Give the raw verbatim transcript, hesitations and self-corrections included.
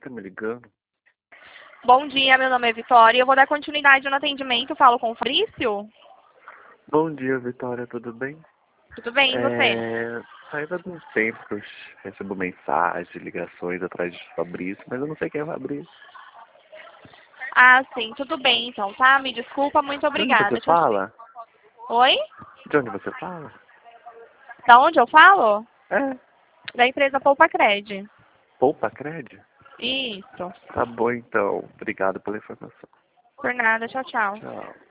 tá me ligando? Bom dia, meu nome é Vitória. Eu vou dar continuidade no atendimento. Falo com o Fabrício? Bom dia, Vitória, tudo bem? Tudo bem, e você? É... Faz algum tempo que eu recebo mensagens, ligações atrás de Fabrício, mas eu não sei quem é Fabrício. Ah, sim, tudo bem então, tá? Me desculpa, muito De onde você obrigada. Tchau, tchau. fala? Oi? De onde você fala? Da onde eu falo? É, Da empresa Poupa Cred. Poupa Cred? Isso. Tá bom então, obrigado pela informação. Por nada, tchau, tchau. Tchau.